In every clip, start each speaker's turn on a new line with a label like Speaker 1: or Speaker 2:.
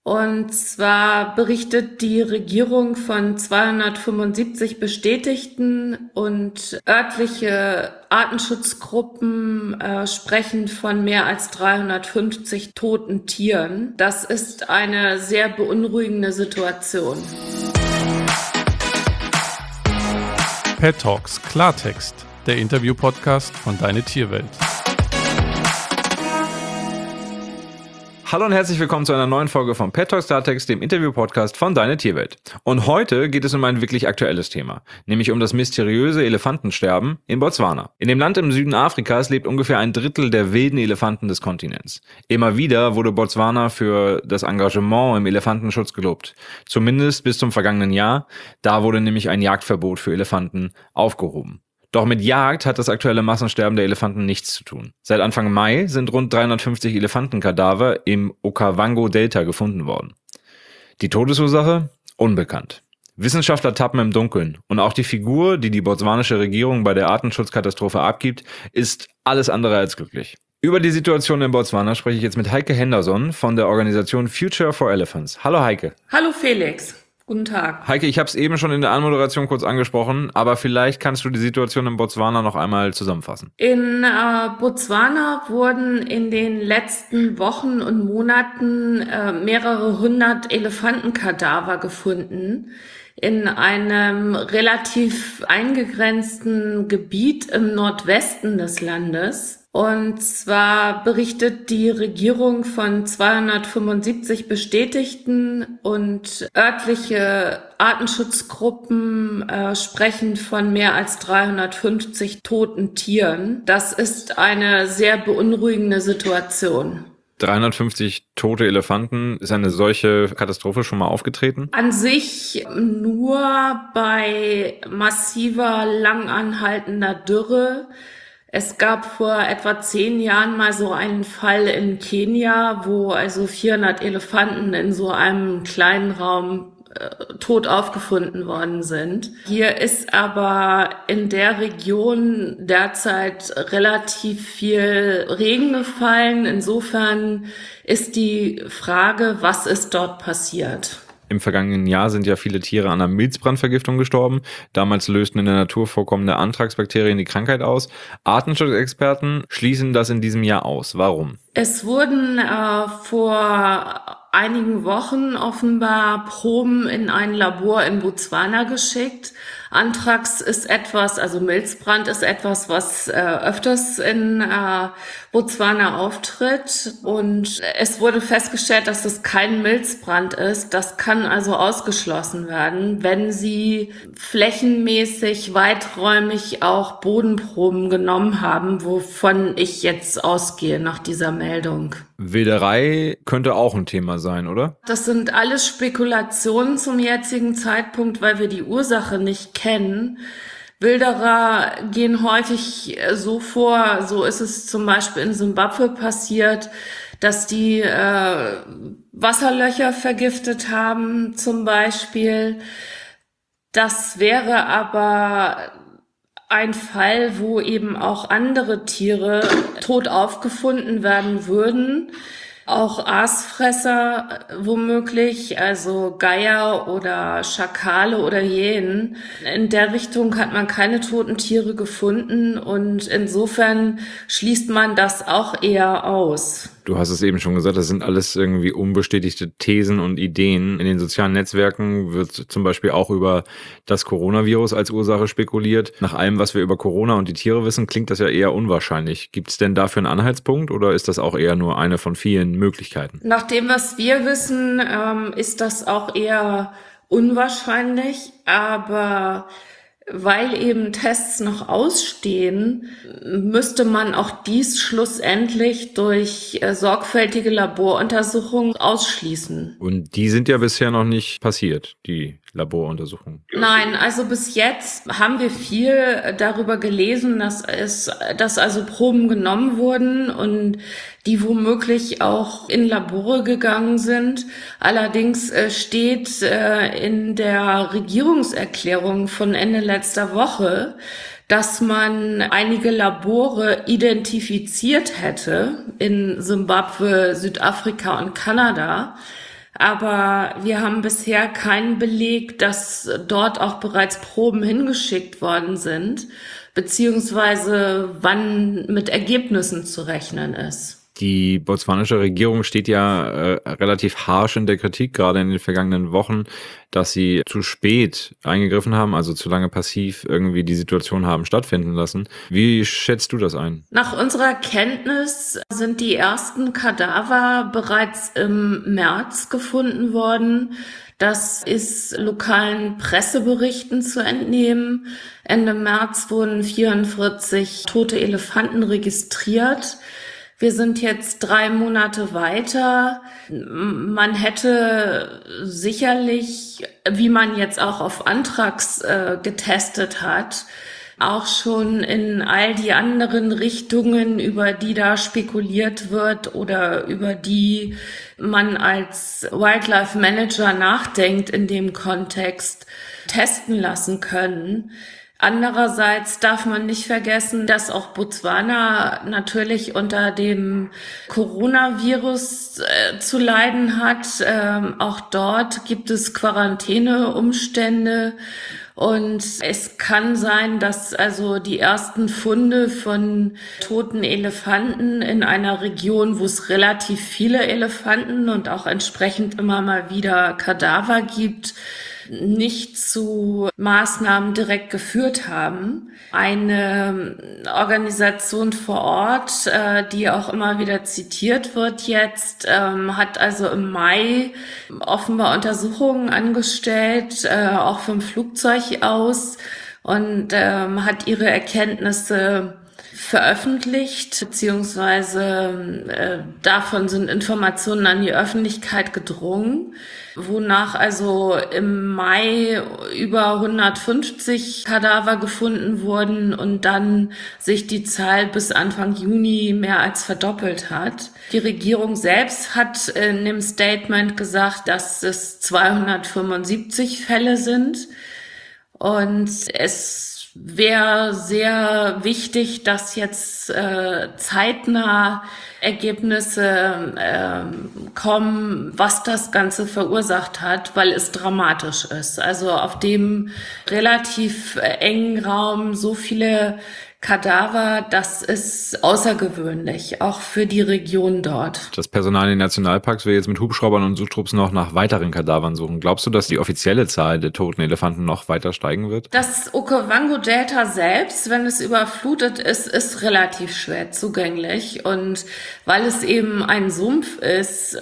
Speaker 1: Und zwar berichtet die Regierung von 275 bestätigten und örtliche Artenschutzgruppen sprechen von mehr als 350 toten Tieren. Das ist eine sehr beunruhigende Situation.
Speaker 2: Pet Talks Klartext, der Interview-Podcast von Deine Tierwelt.
Speaker 3: Hallo und herzlich willkommen zu einer neuen Folge von Pet Talks Klartext, dem Interview-Podcast von Deine Tierwelt. Und heute geht es um ein wirklich aktuelles Thema, nämlich um das mysteriöse Elefantensterben in Botswana. In dem Land im Süden Afrikas lebt ungefähr ein Drittel der wilden Elefanten des Kontinents. Immer wieder wurde Botswana für das Engagement im Elefantenschutz gelobt. Zumindest bis zum vergangenen Jahr. Da wurde nämlich ein Jagdverbot für Elefanten aufgehoben. Doch mit Jagd hat das aktuelle Massensterben der Elefanten nichts zu tun. Seit Anfang Mai sind rund 350 Elefantenkadaver im Okavango-Delta gefunden worden. Die Todesursache? Unbekannt. Wissenschaftler tappen im Dunkeln und auch die Figur, die die botswanische Regierung bei der Artenschutzkatastrophe abgibt, ist alles andere als glücklich. Über die Situation in Botswana spreche ich jetzt mit Heike Henderson von der Organisation Future for Elephants. Hallo Heike.
Speaker 1: Hallo Felix. Guten Tag.
Speaker 3: Heike, ich habe es eben schon in der Anmoderation kurz angesprochen, aber vielleicht kannst du die Situation in Botswana noch einmal zusammenfassen.
Speaker 1: In Botswana wurden in den letzten Wochen und Monaten mehrere hundert Elefantenkadaver gefunden in einem relativ eingegrenzten Gebiet im Nordwesten des Landes. Und zwar berichtet die Regierung von 275 bestätigten und örtliche Artenschutzgruppen sprechen von mehr als 350 toten Tieren. Das ist eine sehr beunruhigende Situation.
Speaker 3: 350 tote Elefanten. Ist eine solche Katastrophe schon mal aufgetreten?
Speaker 1: An sich nur bei massiver, langanhaltender Dürre. Es gab vor etwa 10 Jahren mal so einen Fall in Kenia, wo also 400 Elefanten in so einem kleinen Raum tot aufgefunden worden sind. Hier ist aber in der Region derzeit relativ viel Regen gefallen. Insofern ist die Frage, was ist dort passiert?
Speaker 3: Im vergangenen Jahr sind ja viele Tiere an einer Milzbrandvergiftung gestorben. Damals lösten in der Natur vorkommende Anthrax-Bakterien die Krankheit aus. Artenschutzexperten schließen das in diesem Jahr aus. Warum?
Speaker 1: Es wurden vor einigen Wochen offenbar Proben in ein Labor in Botswana geschickt. Anthrax ist etwas, also Milzbrand ist etwas, was öfters in Botswana auftritt. Und es wurde festgestellt, dass es kein Milzbrand ist. Das kann also ausgeschlossen werden, wenn sie flächenmäßig, weiträumig auch Bodenproben genommen haben, wovon ich jetzt ausgehe nach dieser Meldung.
Speaker 3: Wilderei könnte auch ein Thema sein, oder?
Speaker 1: Das sind alles Spekulationen zum jetzigen Zeitpunkt, weil wir die Ursache nicht kennen. Wilderer gehen häufig so vor, so ist es zum Beispiel in Simbabwe passiert, dass die Wasserlöcher vergiftet haben zum Beispiel. Das wäre aber ein Fall, wo eben auch andere Tiere tot aufgefunden werden würden. Auch Aasfresser womöglich, also Geier oder Schakale oder Hyänen. In der Richtung hat man keine toten Tiere gefunden und insofern schließt man das auch eher aus.
Speaker 3: Du hast es eben schon gesagt, das sind alles irgendwie unbestätigte Thesen und Ideen. In den sozialen Netzwerken wird zum Beispiel auch über das Coronavirus als Ursache spekuliert. Nach allem, was wir über Corona und die Tiere wissen, klingt das ja eher unwahrscheinlich. Gibt es denn dafür einen Anhaltspunkt oder ist das auch eher nur eine von vielen Möglichkeiten?
Speaker 1: Nach dem, was wir wissen, ist das auch eher unwahrscheinlich, aber weil eben Tests noch ausstehen, müsste man auch dies schlussendlich durch sorgfältige Laboruntersuchungen ausschließen.
Speaker 3: Und die sind ja bisher noch nicht passiert, die Laboruntersuchungen.
Speaker 1: Nein, also bis jetzt haben wir viel darüber gelesen, dass also Proben genommen wurden und die womöglich auch in Labore gegangen sind. Allerdings steht in der Regierungserklärung von Ende letzter Woche, dass man einige Labore identifiziert hätte in Simbabwe, Südafrika und Kanada. Aber wir haben bisher keinen Beleg, dass dort auch bereits Proben hingeschickt worden sind, beziehungsweise wann mit Ergebnissen zu rechnen ist.
Speaker 3: Die botswanische Regierung steht ja relativ harsch in der Kritik, gerade in den vergangenen Wochen, dass sie zu spät eingegriffen haben, also zu lange passiv irgendwie die Situation haben stattfinden lassen. Wie schätzt du das ein?
Speaker 1: Nach unserer Kenntnis sind die ersten Kadaver bereits im März gefunden worden. Das ist lokalen Presseberichten zu entnehmen. Ende März wurden 44 tote Elefanten registriert. Wir sind jetzt 3 Monate weiter. Man hätte sicherlich, wie man jetzt auch auf Anthrax getestet hat, auch schon in all die anderen Richtungen, über die da spekuliert wird oder über die man als Wildlife Manager nachdenkt in dem Kontext, testen lassen können. Andererseits darf man nicht vergessen, dass auch Botswana natürlich unter dem Coronavirus zu leiden hat. Auch dort gibt es Quarantäneumstände. Und es kann sein, dass also die ersten Funde von toten Elefanten in einer Region, wo es relativ viele Elefanten und auch entsprechend immer mal wieder Kadaver gibt, nicht zu Maßnahmen direkt geführt haben. Eine Organisation vor Ort, die auch immer wieder zitiert wird jetzt, hat also im Mai offenbar Untersuchungen angestellt, auch vom Flugzeug aus, und hat ihre Erkenntnisse veröffentlicht, beziehungsweise davon sind Informationen an die Öffentlichkeit gedrungen, wonach also im Mai über 150 Kadaver gefunden wurden und dann sich die Zahl bis Anfang Juni mehr als verdoppelt hat. Die Regierung selbst hat in dem Statement gesagt, dass es 275 Fälle sind, und es wäre sehr wichtig, dass jetzt zeitnah Ergebnisse kommen, was das Ganze verursacht hat, weil es dramatisch ist. Also auf dem relativ engen Raum so viele Kadaver, das ist außergewöhnlich, auch für die Region dort.
Speaker 3: Das Personal in den Nationalparks will jetzt mit Hubschraubern und Suchtrupps noch nach weiteren Kadavern suchen. Glaubst du, dass die offizielle Zahl der toten Elefanten noch weiter steigen wird?
Speaker 1: Das Okavango-Delta selbst, wenn es überflutet ist relativ schwer zugänglich. Und weil es eben ein Sumpf ist,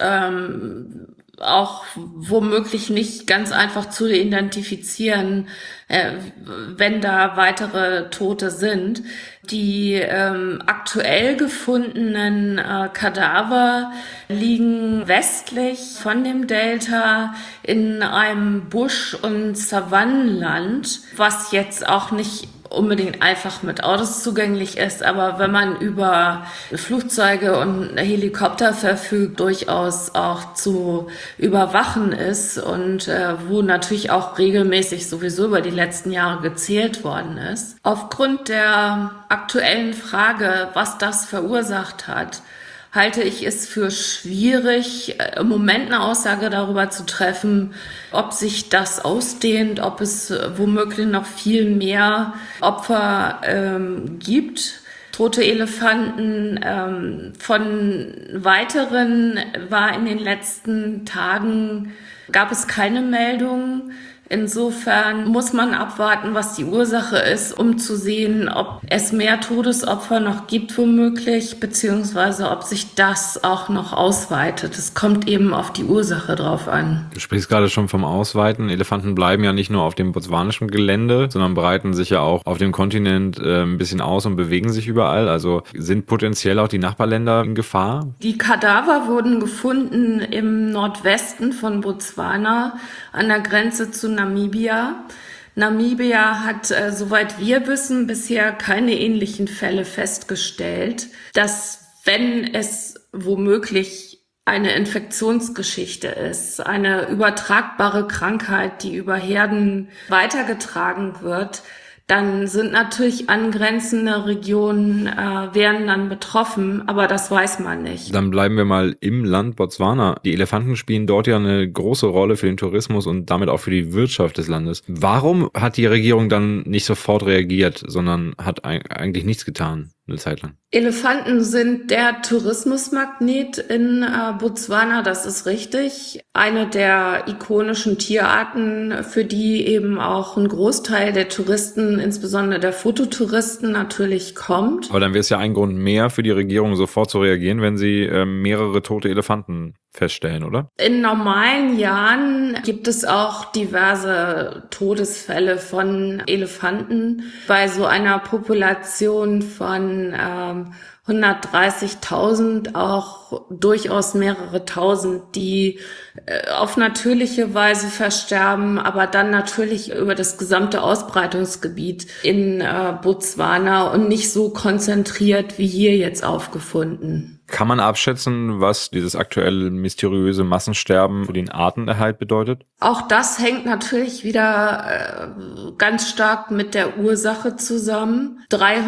Speaker 1: auch womöglich nicht ganz einfach zu identifizieren, wenn da weitere Tote sind. Die aktuell gefundenen Kadaver liegen westlich von dem Delta in einem Busch- und Savannenland, was jetzt auch nicht unbedingt einfach mit Autos zugänglich ist, aber wenn man über Flugzeuge und Helikopter verfügt, durchaus auch zu überwachen ist, und wo natürlich auch regelmäßig sowieso über die letzten Jahre gezählt worden ist. Aufgrund der aktuellen Frage, was das verursacht hat, halte ich es für schwierig, im Moment eine Aussage darüber zu treffen, ob sich das ausdehnt, ob es womöglich noch viel mehr Opfer gibt. Tote Elefanten. Von weiteren war in den letzten Tagen, gab es keine Meldungen. Insofern muss man abwarten, was die Ursache ist, um zu sehen, ob es mehr Todesopfer noch gibt womöglich, beziehungsweise ob sich das auch noch ausweitet. Es kommt eben auf die Ursache drauf an.
Speaker 3: Du sprichst gerade schon vom Ausweiten. Elefanten bleiben ja nicht nur auf dem botswanischen Gelände, sondern breiten sich ja auch auf dem Kontinent ein bisschen aus und bewegen sich überall. Also sind potenziell auch die Nachbarländer in Gefahr?
Speaker 1: Die Kadaver wurden gefunden im Nordwesten von Botswana an der Grenze zu Namibia. Namibia hat, soweit wir wissen, bisher keine ähnlichen Fälle festgestellt, dass, wenn es womöglich eine Infektionsgeschichte ist, eine übertragbare Krankheit, die über Herden weitergetragen wird, dann sind natürlich angrenzende Regionen, wären dann betroffen, aber das weiß man nicht.
Speaker 3: Dann bleiben wir mal im Land Botswana. Die Elefanten spielen dort ja eine große Rolle für den Tourismus und damit auch für die Wirtschaft des Landes. Warum hat die Regierung dann nicht sofort reagiert, sondern hat eigentlich nichts getan eine Zeit lang?
Speaker 1: Elefanten sind der Tourismusmagnet in Botswana, das ist richtig. Eine der ikonischen Tierarten, für die eben auch ein Großteil der Touristen, insbesondere der Fototouristen, natürlich kommt.
Speaker 3: Aber dann wäre es ja ein Grund mehr für die Regierung, sofort zu reagieren, wenn sie mehrere tote Elefanten feststellen, oder?
Speaker 1: In normalen Jahren gibt es auch diverse Todesfälle von Elefanten. Bei so einer Population von 130.000 auch durchaus mehrere Tausend, die auf natürliche Weise versterben, aber dann natürlich über das gesamte Ausbreitungsgebiet in Botswana und nicht so konzentriert wie hier jetzt aufgefunden.
Speaker 3: Kann man abschätzen, was dieses aktuelle mysteriöse Massensterben für den Artenerhalt bedeutet?
Speaker 1: Auch das hängt natürlich wieder ganz stark mit der Ursache zusammen.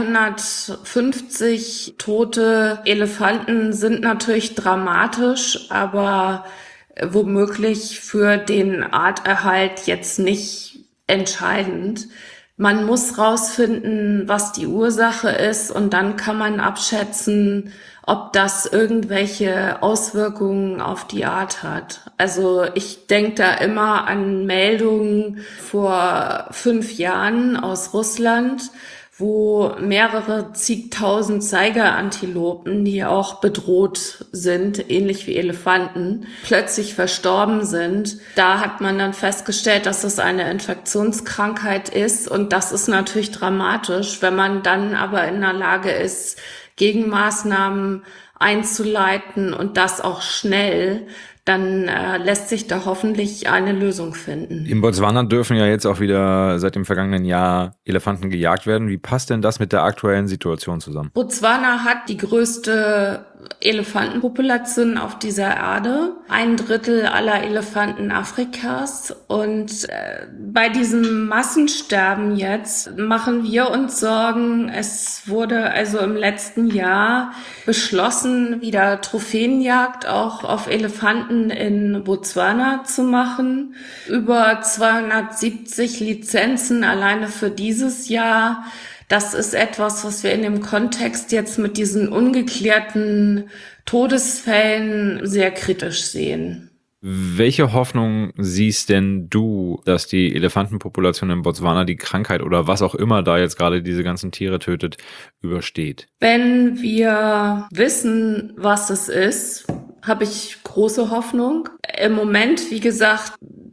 Speaker 1: 350 tote Elefanten sind natürlich dramatisch, aber womöglich für den Arterhalt jetzt nicht entscheidend. Man muss rausfinden, was die Ursache ist, und dann kann man abschätzen, ob das irgendwelche Auswirkungen auf die Art hat. Also ich denke da immer an Meldungen vor 5 Jahren aus Russland, wo mehrere zigtausend Zeigerantilopen, die auch bedroht sind, ähnlich wie Elefanten, plötzlich verstorben sind. Da hat man dann festgestellt, dass das eine Infektionskrankheit ist, und das ist natürlich dramatisch. Wenn man dann aber in der Lage ist, Gegenmaßnahmen einzuleiten und das auch schnell, dann lässt sich da hoffentlich eine Lösung finden.
Speaker 3: In Botswana dürfen ja jetzt auch wieder seit dem vergangenen Jahr Elefanten gejagt werden. Wie passt denn das mit der aktuellen Situation zusammen?
Speaker 1: Botswana hat die größte Elefantenpopulation auf dieser Erde, 1/3 aller Elefanten Afrikas, und bei diesem Massensterben jetzt machen wir uns Sorgen. Es wurde also im letzten Jahr beschlossen, wieder Trophäenjagd auch auf Elefanten in Botswana zu machen. Über 270 Lizenzen alleine für dieses Jahr. Das ist etwas, was wir in dem Kontext jetzt mit diesen ungeklärten Todesfällen sehr kritisch sehen.
Speaker 3: Welche Hoffnung siehst denn du, dass die Elefantenpopulation in Botswana die Krankheit oder was auch immer da jetzt gerade diese ganzen Tiere tötet, übersteht?
Speaker 1: Wenn wir wissen, was es ist, habe ich große Hoffnung. Im Moment, wie gesagt,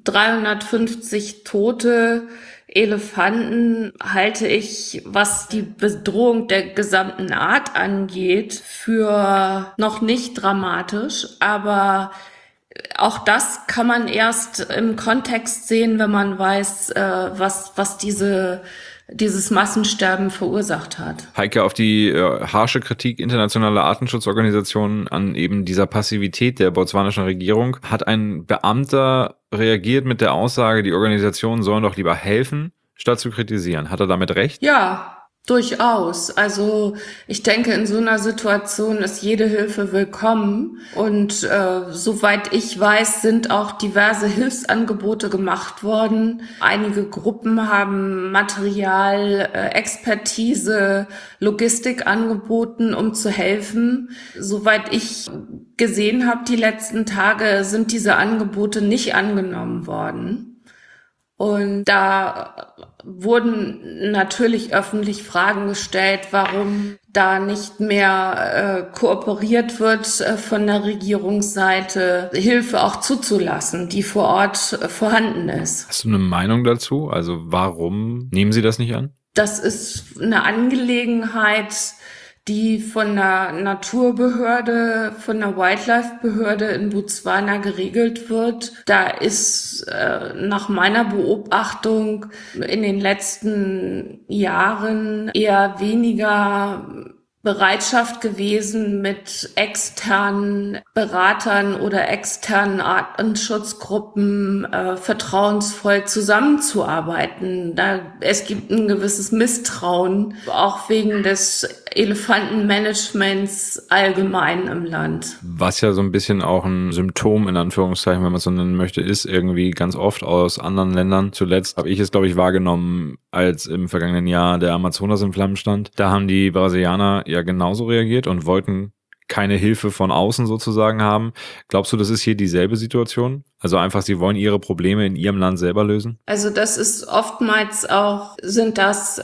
Speaker 1: 350 tote Elefanten halte ich, was die Bedrohung der gesamten Art angeht, für noch nicht dramatisch. Aber auch das kann man erst im Kontext sehen, wenn man weiß, was dieses Massensterben verursacht hat.
Speaker 3: Heike, auf die harsche Kritik internationaler Artenschutzorganisationen an eben dieser Passivität der botswanischen Regierung hat ein Beamter reagiert mit der Aussage, die Organisationen sollen doch lieber helfen, statt zu kritisieren. Hat er damit recht?
Speaker 1: Ja, durchaus. Also ich denke, in so einer Situation ist jede Hilfe willkommen. Und soweit ich weiß, sind auch diverse Hilfsangebote gemacht worden. Einige Gruppen haben Material, Expertise, Logistik angeboten, um zu helfen. Soweit ich gesehen habe, die letzten Tage sind diese Angebote nicht angenommen worden. Und da wurden natürlich öffentlich Fragen gestellt, warum da nicht mehr kooperiert wird von der Regierungsseite, Hilfe auch zuzulassen, die vor Ort vorhanden ist.
Speaker 3: Hast du eine Meinung dazu? Also warum nehmen Sie das nicht an?
Speaker 1: Das ist eine Angelegenheit, die von der Naturbehörde, von der Wildlife-Behörde in Botswana geregelt wird. Da ist nach meiner Beobachtung in den letzten Jahren eher weniger Bereitschaft gewesen, mit externen Beratern oder externen Artenschutzgruppen vertrauensvoll zusammenzuarbeiten. Es gibt ein gewisses Misstrauen, auch wegen des Elefantenmanagements allgemein im Land.
Speaker 3: Was ja so ein bisschen auch ein Symptom, in Anführungszeichen, wenn man es so nennen möchte, ist irgendwie ganz oft aus anderen Ländern. Zuletzt habe ich es, glaube ich, wahrgenommen, als im vergangenen Jahr der Amazonas in Flammen stand. Da haben die Brasilianer ja genauso reagiert und wollten keine Hilfe von außen sozusagen haben. Glaubst du, das ist hier dieselbe Situation? Also einfach, sie wollen ihre Probleme in ihrem Land selber lösen?
Speaker 1: Also das ist oftmals auch, sind das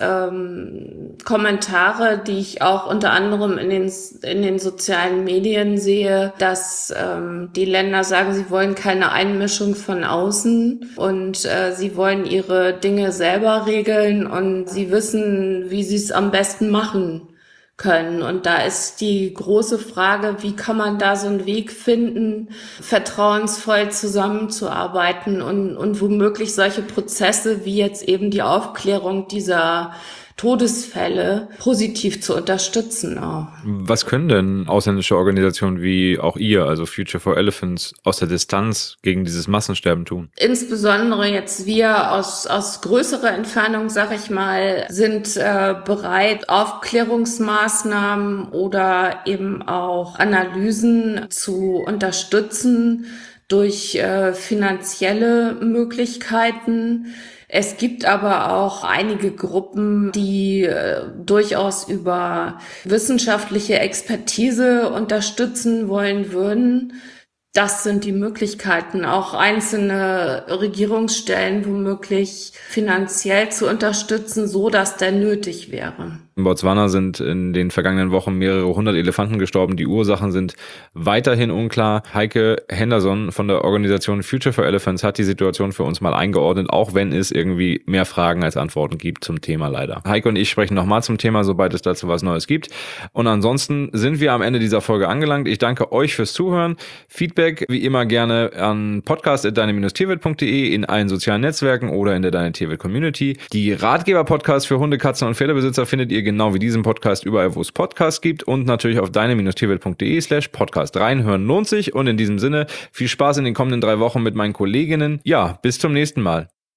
Speaker 1: Kommentare, die ich auch unter anderem in den sozialen Medien sehe, dass die Länder sagen, sie wollen keine Einmischung von außen und sie wollen ihre Dinge selber regeln und sie wissen, wie sie es am besten machen können. Und da ist die große Frage, wie kann man da so einen Weg finden, vertrauensvoll zusammenzuarbeiten und womöglich solche Prozesse wie jetzt eben die Aufklärung dieser Todesfälle positiv zu unterstützen auch.
Speaker 3: Was können denn ausländische Organisationen wie auch ihr, also Future for Elephants, aus der Distanz gegen dieses Massensterben tun?
Speaker 1: Insbesondere jetzt wir aus größerer Entfernung, sag ich mal, sind bereit, Aufklärungsmaßnahmen oder eben auch Analysen zu unterstützen durch finanzielle Möglichkeiten. Es gibt aber auch einige Gruppen, die durchaus über wissenschaftliche Expertise unterstützen wollen würden. Das sind die Möglichkeiten, auch einzelne Regierungsstellen womöglich finanziell zu unterstützen, so dass der nötig wäre.
Speaker 3: In Botswana sind in den vergangenen Wochen mehrere hundert Elefanten gestorben. Die Ursachen sind weiterhin unklar. Heike Henderson von der Organisation Future for Elephants hat die Situation für uns mal eingeordnet, auch wenn es irgendwie mehr Fragen als Antworten gibt zum Thema leider. Heike und ich sprechen nochmal zum Thema, sobald es dazu was Neues gibt. Und ansonsten sind wir am Ende dieser Folge angelangt. Ich danke euch fürs Zuhören. Feedback wie immer gerne an podcast@deine-tierwelt.de, in allen sozialen Netzwerken oder in der Deine Tierwelt Community. Die Ratgeber-Podcasts für Hunde, Katzen und Pferdebesitzer findet ihr genau wie diesen Podcast überall, wo es Podcasts gibt und natürlich auf deine-tierwelt.de/podcast. Reinhören lohnt sich und in diesem Sinne viel Spaß in den kommenden 3 Wochen mit meinen Kolleginnen. Ja, bis zum nächsten Mal.